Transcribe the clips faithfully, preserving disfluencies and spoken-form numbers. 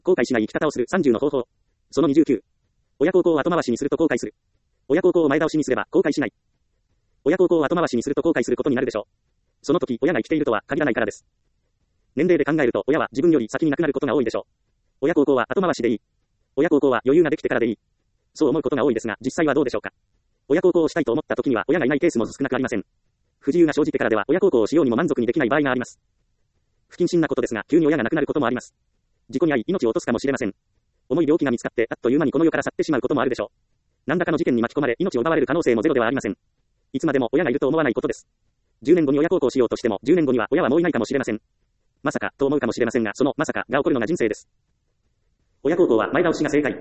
後悔しない生き方をするさんじゅうの方法。そのにじゅうきゅう。親孝行を後回しにすると後悔する。親孝行を前倒しにすれば後悔しない。親孝行を後回しにすると後悔することになるでしょう。その時、親が生きているとは限らないからです。年齢で考えると、親は自分より先に亡くなることが多いでしょう。親孝行は後回しでいい。親孝行は余裕ができてからでいい。そう思うことが多いですが、実際はどうでしょうか。親孝行をしたいと思った時には親がいないケースも少なくありません。不自由が生じてからでは親孝行をしようにも満足にできない場合があります。不謹慎なことですが、急に親が亡くなることもあります。事故に遭い命を落とすかもしれません。重い病気が見つかってあっという間にこの世から去ってしまうこともあるでしょう。何らかの事件に巻き込まれ命を奪われる可能性もゼロではありません。いつまでも親がいると思わないことです。じゅうねんごに親孝行しようとしてもじゅうねんごには親はもういないかもしれません。まさかと思うかもしれませんが、そのまさかが起こるのが人生です。親孝行は前倒しが正解。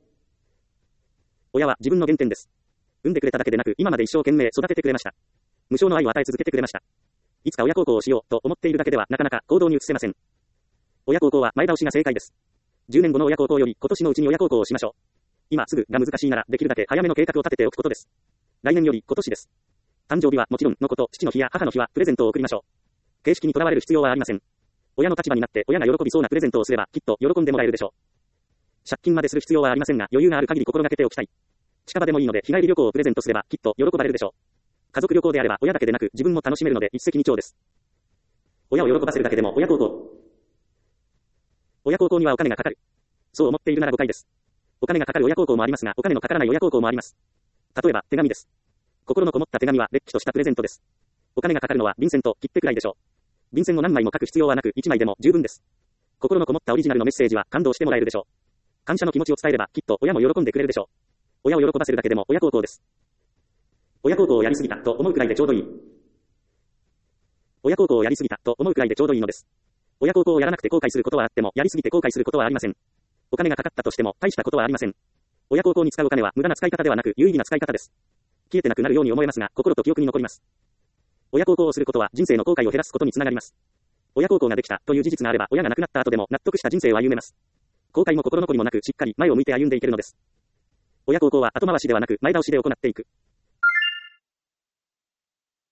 親は自分の原点です。産んでくれただけでなく今まで一生懸命育ててくれました。無償の愛を与え続けてくれました。いつか親孝行をしようと思っているだけではなかなか行動に移せません。親孝行は前倒しが正解です。じゅうねんごの親孝行より今年のうちに親孝行をしましょう。今すぐが難しいならできるだけ早めの計画を立てておくことです。来年より今年です。誕生日はもちろんのこと、父の日や母の日はプレゼントを贈りましょう。形式にとらわれる必要はありません。親の立場になって親が喜びそうなプレゼントをすればきっと喜んでもらえるでしょう。借金までする必要はありませんが余裕がある限り心がけておきたい。近場でもいいので日帰り旅行をプレゼントすればきっと喜ばれるでしょう。家族旅行であれば親だけでなく自分も楽しめるので一石二鳥です。親を喜ばせるだけでも親孝行。親孝行にはお金がかかる。そう思っているなら誤解です。お金がかかる親孝行もありますが、お金のかからない親孝行もあります。例えば手紙です。心のこもった手紙はれっきとしたプレゼントです。お金がかかるのは便箋と切手くらいでしょう。便箋を何枚も書く必要はなくいちまいでも十分です。心のこもったオリジナルのメッセージは感動してもらえるでしょう。感謝の気持ちを伝えればきっと親も喜んでくれるでしょう。親を喜ばせるだけでも親孝行です。親孝行をやりすぎたと思うくらいでちょうどいい。親孝行をやりすぎたと思うくらいでちょうどいいのです。親孝行をやらなくて後悔することはあっても、やりすぎて後悔することはありません。お金がかかったとしても大したことはありません。親孝行に使うお金は無駄な使い方ではなく有意義な使い方です。消えてなくなるように思えますが、心と記憶に残ります。親孝行をすることは人生の後悔を減らすことにつながります。親孝行ができたという事実があれば、親が亡くなった後でも納得した人生を歩めます。後悔も心残りもなくしっかり前を向いて歩んでいけるのです。親孝行は後回しではなく前倒しで行っていく。